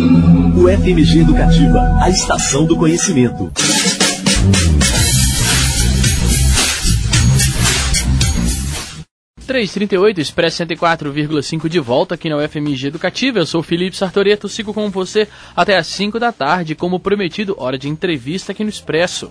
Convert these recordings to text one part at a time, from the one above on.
O FMG Educativa, a estação do conhecimento. Três 38, Expresso 104,5 de volta aqui na UFMG Educativa. Eu sou o Felipe Sartoreto, sigo com você até às 5 da tarde, como prometido, hora de entrevista aqui no Expresso.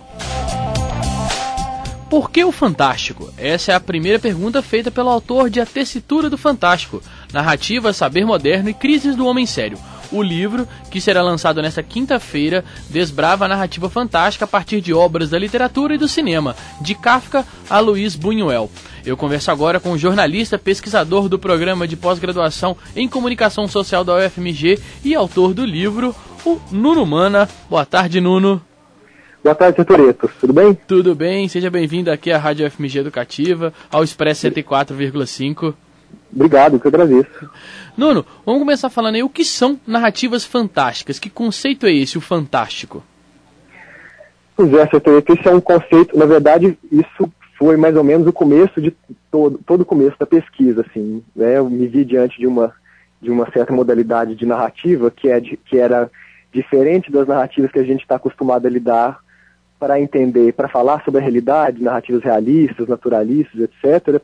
Por que o Fantástico? Essa é a primeira pergunta feita pelo autor de A Tessitura do Fantástico, Narrativa, Saber Moderno e Crises do Homem Sério. O livro, que será lançado nesta quinta-feira, desbrava a narrativa fantástica a partir de obras da literatura e do cinema, de Kafka a Luiz Buñuel. Eu converso agora com o jornalista, pesquisador do programa de pós-graduação em Comunicação Social da UFMG e autor do livro, o Nuno Mana. Boa tarde, Nuno. Boa tarde, Sartoreto. Tudo bem? Tudo bem, seja bem-vindo aqui à Rádio UFMG Educativa, ao Expresso 104,5. Obrigado, que eu agradeço. Nuno, vamos começar falando aí o que são narrativas fantásticas. Que conceito é esse, o fantástico? Pois é, Sartoreto, esse é um conceito, na verdade, isso foi mais ou menos o começo de todo o começo da pesquisa, assim, né? Eu me vi diante de uma certa modalidade de narrativa que era diferente das narrativas que a gente está acostumado a lidar para entender, para falar sobre a realidade, narrativas realistas, naturalistas, etc.,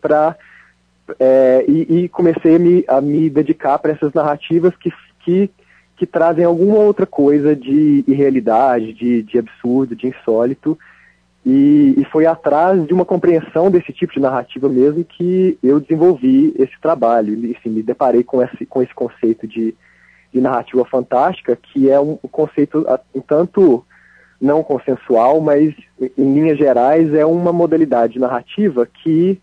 e comecei a me dedicar para essas narrativas que trazem alguma outra coisa de irrealidade, de absurdo, de insólito, e foi atrás de uma compreensão desse tipo de narrativa mesmo que eu desenvolvi esse trabalho, e assim, me deparei com esse conceito de narrativa fantástica, que é um conceito um tanto não consensual, mas em linhas gerais é uma modalidade narrativa que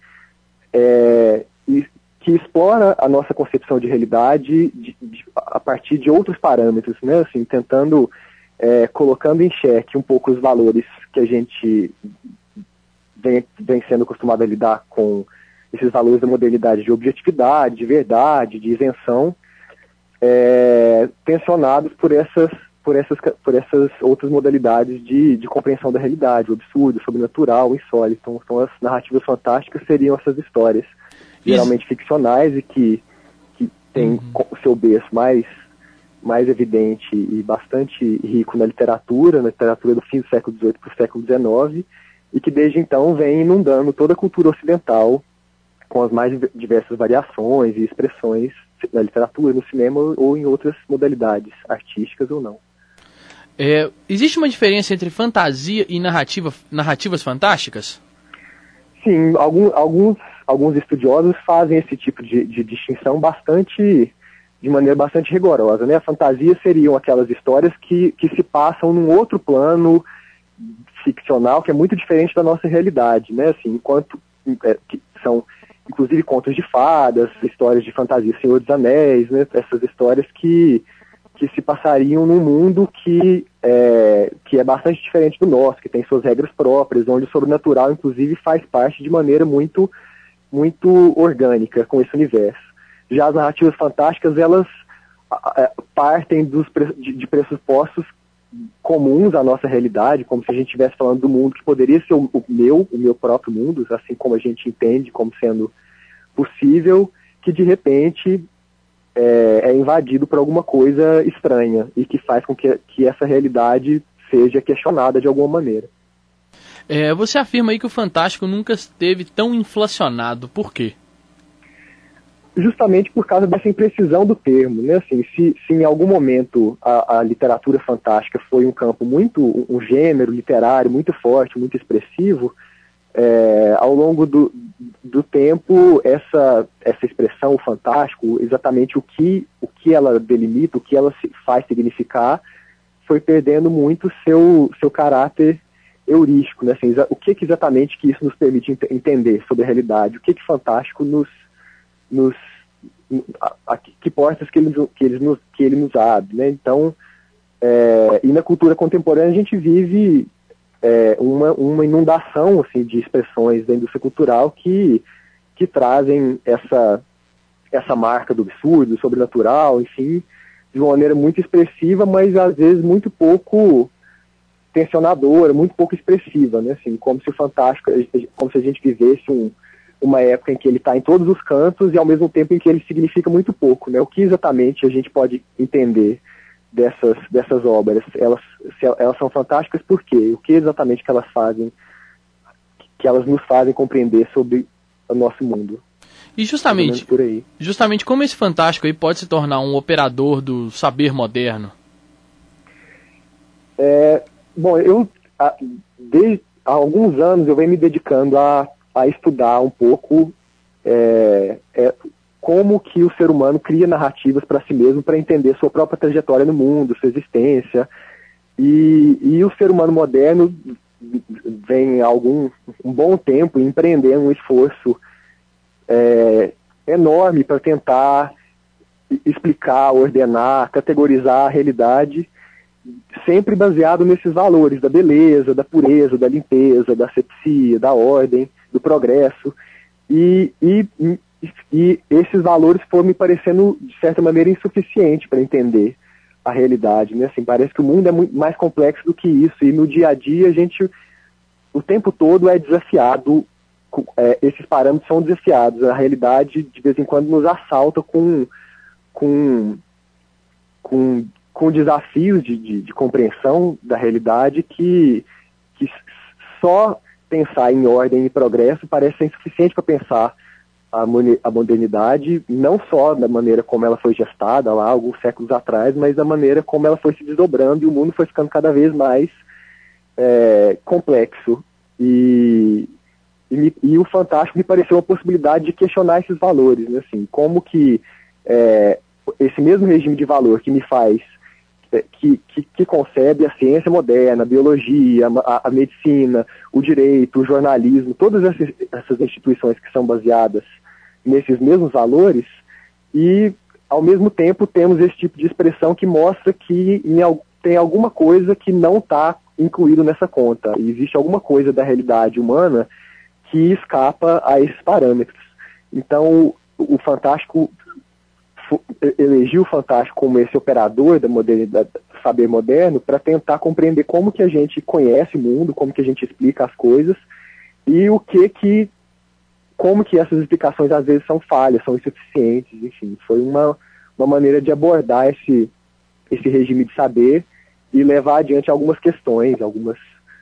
explora a nossa concepção de realidade a partir de outros parâmetros, né? Assim, tentando, colocando em xeque um pouco os valores que a gente vem sendo acostumado a lidar com, esses valores da modalidade de objetividade, de verdade, de isenção, tensionados por essas outras modalidades de compreensão da realidade, o absurdo, o sobrenatural, o insólito. Então as narrativas fantásticas seriam essas histórias geralmente ficcionais e que tem o seu berço mais evidente e bastante rico na literatura do fim do século XVIII para o século XIX, e que desde então vem inundando toda a cultura ocidental com as mais diversas variações e expressões na literatura, no cinema ou em outras modalidades artísticas ou não. Existe uma diferença entre fantasia e narrativas fantásticas? Sim, alguns estudiosos fazem esse tipo de distinção de maneira bastante rigorosa, né? A fantasia seriam aquelas histórias que se passam num outro plano ficcional que é muito diferente da nossa realidade, né? Assim, enquanto que são inclusive contos de fadas, histórias de fantasia, Senhor dos Anéis, né? Essas histórias que se passariam num mundo que é bastante diferente do nosso, que tem suas regras próprias, onde o sobrenatural, inclusive, faz parte de maneira muito, muito orgânica com esse universo. Já as narrativas fantásticas, elas partem de pressupostos comuns à nossa realidade, como se a gente estivesse falando do mundo que poderia ser o meu próprio mundo, assim como a gente entende como sendo possível, que de repente é invadido por alguma coisa estranha e que faz com que essa realidade seja questionada de alguma maneira. Você afirma aí que o fantástico nunca esteve tão inflacionado. Por quê? Justamente por causa dessa imprecisão do termo, né? Assim, se em algum momento a literatura fantástica foi um gênero literário muito forte, muito expressivo, ao longo do tempo, essa expressão, o fantástico, exatamente o que ela delimita, o que ela faz significar, foi perdendo muito seu caráter heurístico, né? Assim, o que exatamente que isso nos permite entender sobre a realidade, o que fantástico que portas que ele nos abre, né? Então, e na cultura contemporânea a gente vive uma inundação assim, de expressões da indústria cultural que trazem essa marca do absurdo, do sobrenatural, enfim, de uma maneira muito expressiva, mas às vezes muito pouco tensionadora, muito pouco expressiva, né? Assim, como se o fantástico, como se a gente vivesse uma época em que ele está em todos os cantos e ao mesmo tempo em que ele significa muito pouco, né? O que exatamente a gente pode entender dessas obras, elas são fantásticas por quê? O que exatamente que elas fazem, que elas nos fazem compreender sobre o nosso mundo? E justamente como esse fantástico aí pode se tornar um operador do saber moderno? Bom, desde há alguns anos eu venho me dedicando a estudar um pouco como que o ser humano cria narrativas para si mesmo, para entender sua própria trajetória no mundo, sua existência. E o ser humano moderno vem há um bom tempo empreendendo um esforço enorme para tentar explicar, ordenar, categorizar a realidade, sempre baseado nesses valores da beleza, da pureza, da limpeza, da asepsia, da ordem, do progresso. E esses valores foram me parecendo, de certa maneira, insuficientes para entender a realidade, né? Assim, parece que o mundo é muito mais complexo do que isso, e no dia a dia a gente, o tempo todo, é desafiado, esses parâmetros são desafiados, a realidade de vez em quando nos assalta com desafios de compreensão da realidade que só pensar em ordem e progresso parece ser insuficiente para pensar a modernidade, não só da maneira como ela foi gestada lá alguns séculos atrás, mas da maneira como ela foi se desdobrando e o mundo foi ficando cada vez mais complexo. E o fantástico me pareceu uma possibilidade de questionar esses valores, né? Assim, como que esse mesmo regime de valor que me faz, que concebe a ciência moderna, a biologia, a medicina, o direito, o jornalismo, todas essas instituições que são baseadas nesses mesmos valores, e ao mesmo tempo temos esse tipo de expressão que mostra que tem alguma coisa que não está incluído nessa conta, e existe alguma coisa da realidade humana que escapa a esses parâmetros. Então o fantástico elegiu o fantástico como esse operador da modernidade, do saber moderno, para tentar compreender como que a gente conhece o mundo, como que a gente explica as coisas, e como que essas explicações às vezes são falhas, são insuficientes, enfim. Foi uma maneira de abordar esse regime de saber e levar adiante algumas questões, algumas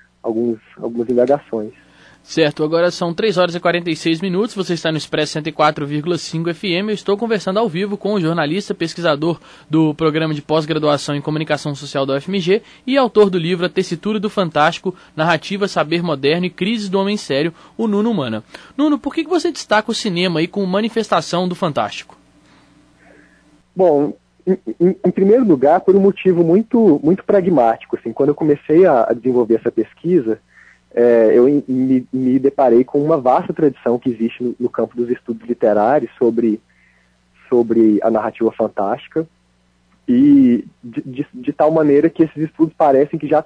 indagações. Certo, agora são 3 horas e 46 minutos, você está no Expresso 104,5 FM, eu estou conversando ao vivo com o jornalista, pesquisador do programa de pós-graduação em Comunicação Social da UFMG e autor do livro A Tessitura do Fantástico, Narrativa, Saber Moderno e Crises do Homem Sério, o Nuno Mana. Nuno, por que você destaca o cinema aí como manifestação do fantástico? Bom, em primeiro lugar, por um motivo muito, muito pragmático. Assim, quando eu comecei a desenvolver essa pesquisa, eu me deparei com uma vasta tradição que existe no campo dos estudos literários sobre a narrativa fantástica, e de tal maneira que esses estudos parecem que já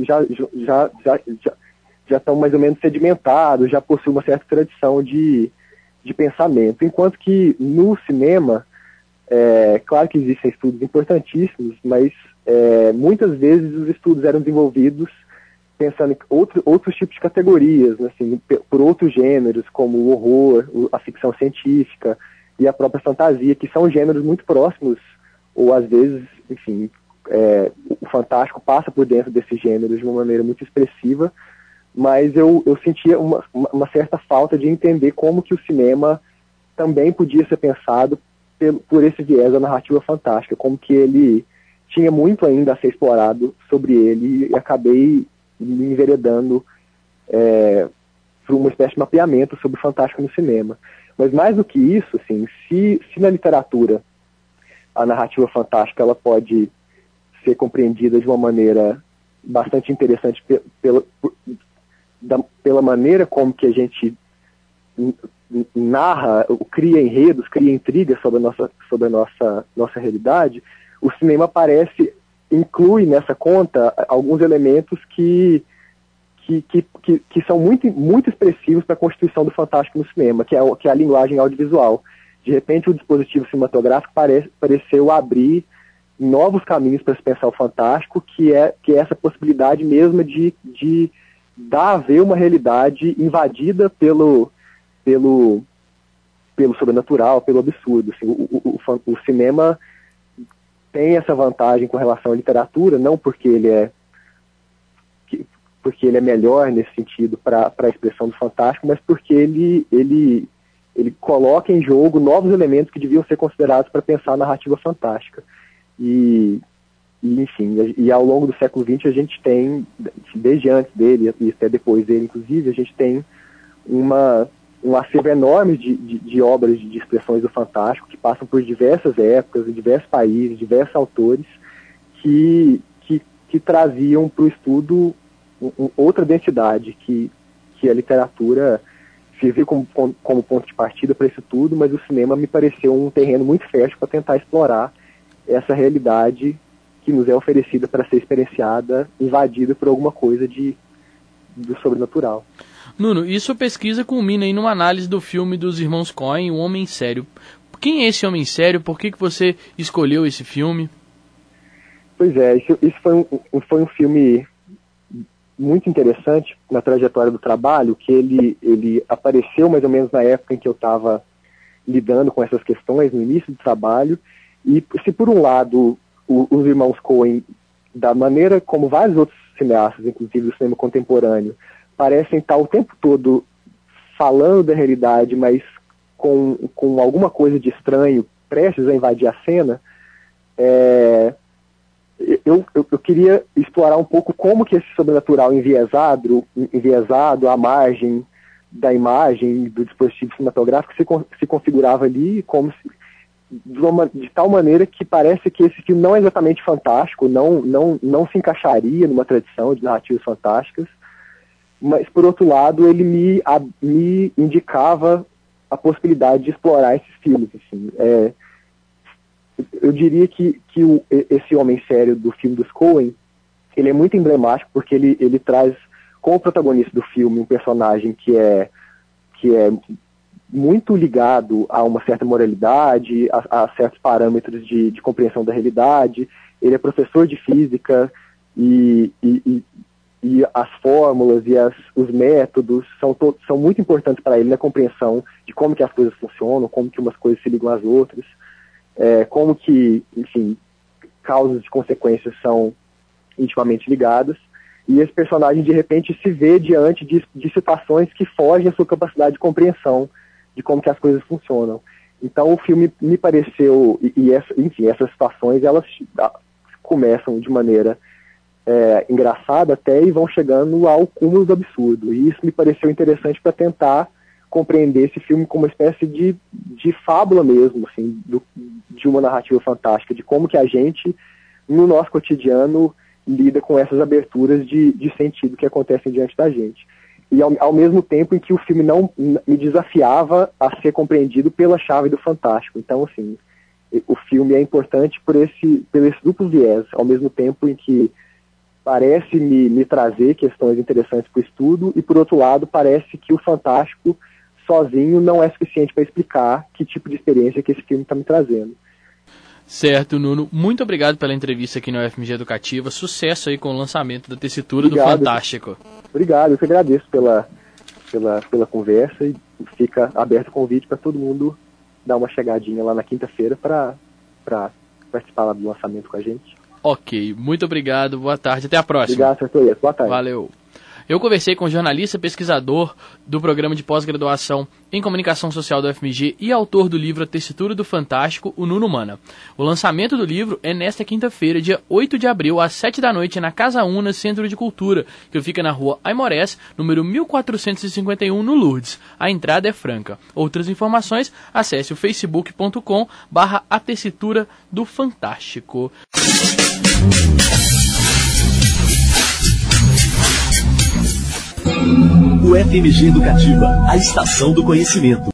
estão mais ou menos sedimentados, já possuem uma certa tradição de pensamento, enquanto que no cinema, claro que existem estudos importantíssimos, mas muitas vezes os estudos eram desenvolvidos pensando em outros tipos de categorias, assim, por outros gêneros, como o horror, a ficção científica e a própria fantasia, que são gêneros muito próximos, ou às vezes, enfim, o fantástico passa por dentro desses gêneros de uma maneira muito expressiva, mas eu sentia uma certa falta de entender como que o cinema também podia ser pensado por esse viés da narrativa fantástica, como que ele tinha muito ainda a ser explorado sobre ele, e acabei me enveredando por uma espécie de mapeamento sobre o fantástico no cinema. Mas mais do que isso, assim, se na literatura a narrativa fantástica ela pode ser compreendida de uma maneira bastante interessante pela maneira como que a gente narra, cria enredos, cria intrigas sobre a nossa realidade, o cinema inclui nessa conta alguns elementos que são muito, muito expressivos para a constituição do fantástico no cinema, que é a linguagem audiovisual. De repente, o dispositivo cinematográfico pareceu abrir novos caminhos para se pensar o fantástico, que é essa possibilidade mesma de dar a ver uma realidade invadida pelo sobrenatural, pelo absurdo. Assim, o cinema tem essa vantagem com relação à literatura, não porque ele é melhor nesse sentido para a expressão do fantástico, mas porque ele coloca em jogo novos elementos que deviam ser considerados para pensar a narrativa fantástica. Enfim, ao longo do século XX a gente tem, desde antes dele e até depois dele, inclusive, a gente tem um acervo enorme de obras de expressões do fantástico que passam por diversas épocas, em diversos países, diversos autores que traziam para o estudo outra densidade, que a literatura serviu como ponto de partida para isso tudo, mas o cinema me pareceu um terreno muito fértil para tentar explorar essa realidade que nos é oferecida para ser experienciada, invadida por alguma coisa do sobrenatural. Nuno, e sua pesquisa culmina aí numa análise do filme dos irmãos Coen, O Homem Sério. Quem é esse Homem Sério? Por que você escolheu esse filme? Pois é, isso foi um filme muito interessante na trajetória do trabalho, que ele apareceu mais ou menos na época em que eu estava lidando com essas questões, no início do trabalho, e se por um lado os irmãos Coen, da maneira como vários outros cineastas, inclusive do cinema contemporâneo, parecem estar o tempo todo falando da realidade, mas com alguma coisa de estranho, prestes a invadir a cena, eu queria explorar um pouco como que esse sobrenatural enviesado à margem da imagem do dispositivo cinematográfico se configurava ali, como se, de tal maneira que parece que esse filme não é exatamente fantástico, não se encaixaria numa tradição de narrativas fantásticas, mas, por outro lado, ele me indicava a possibilidade de explorar esses filmes. Assim. Eu diria que esse Homem Sério do filme dos Coen, ele é muito emblemático porque ele traz como protagonista do filme um personagem que é muito ligado a uma certa moralidade, a certos parâmetros de compreensão da realidade. Ele é professor de física e as fórmulas e os métodos são muito importantes para ele na compreensão de como que as coisas funcionam, como que umas coisas se ligam às outras, como que, enfim, causas e consequências são intimamente ligadas. E esse personagem, de repente, se vê diante de situações que fogem à sua capacidade de compreensão de como que as coisas funcionam. Então, o filme me pareceu, enfim, essas situações, elas começam de maneira engraçada até e vão chegando ao cúmulo do absurdo. E isso me pareceu interessante para tentar compreender esse filme como uma espécie de fábula mesmo, assim, de uma narrativa fantástica, de como que a gente, no nosso cotidiano, lida com essas aberturas de sentido que acontecem diante da gente. E ao mesmo tempo em que o filme não me desafiava a ser compreendido pela chave do fantástico. Então, assim, o filme é importante por esse duplo viés, ao mesmo tempo em que parece me trazer questões interessantes para o estudo e, por outro lado, parece que o fantástico sozinho não é suficiente para explicar que tipo de experiência que esse filme está me trazendo. Certo, Nuno. Muito obrigado pela entrevista aqui na UFMG Educativa. Sucesso aí com o lançamento da tessitura do Fantástico. Obrigado, eu que agradeço pela conversa e fica aberto o convite para todo mundo dar uma chegadinha lá na quinta-feira para participar lá do lançamento com a gente. Ok, muito obrigado, boa tarde, até a próxima. Obrigado, Sertorias, boa tarde. Valeu. Eu conversei com o jornalista pesquisador do programa de pós-graduação em Comunicação Social da UFMG e autor do livro A Tessitura do Fantástico, o Nuno Mana. O lançamento do livro é nesta quinta-feira, dia 8 de abril, às 7 da noite, na Casa Una, Centro de Cultura, que fica na rua Aimorés, número 1451, no Lourdes. A entrada é franca. Outras informações, acesse o facebook.com/A Tessitura do Fantástico. UFMG Educativa, a estação do conhecimento.